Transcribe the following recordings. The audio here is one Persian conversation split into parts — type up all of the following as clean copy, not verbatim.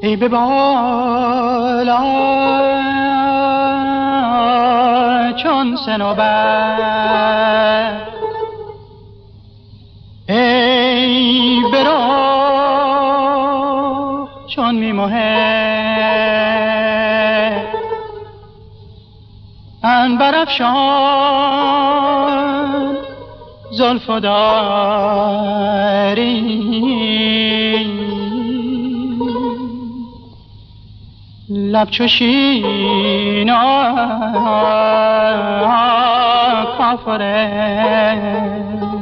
ای به بالا چون صنوبر، ای به راه چون میموه عنبر افشان زلف و داری، لب چو شین کافره.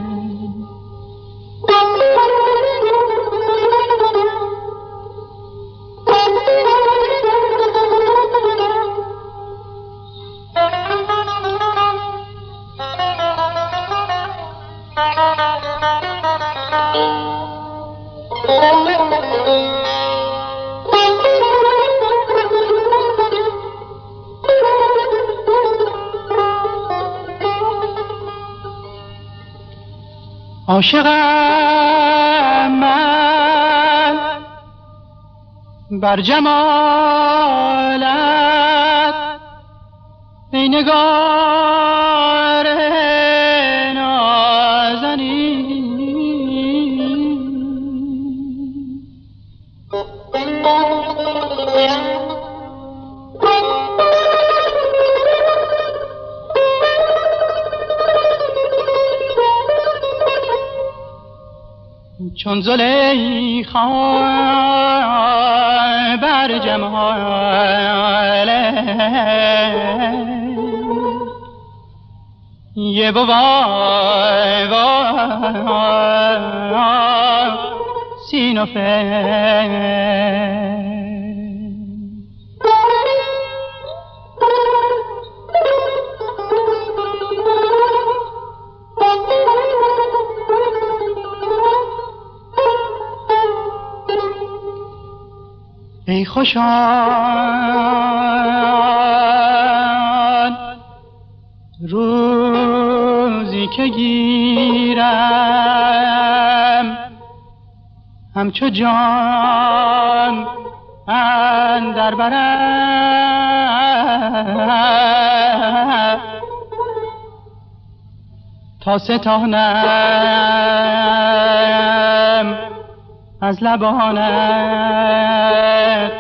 عاشقم من بر جمالت، ای نگار نازنین، چون زلیخا بر جماله یه وای وای سینوفه. ای خوشان روزی که گیرم همچو جان اندر برم، تا ستانم از لبانت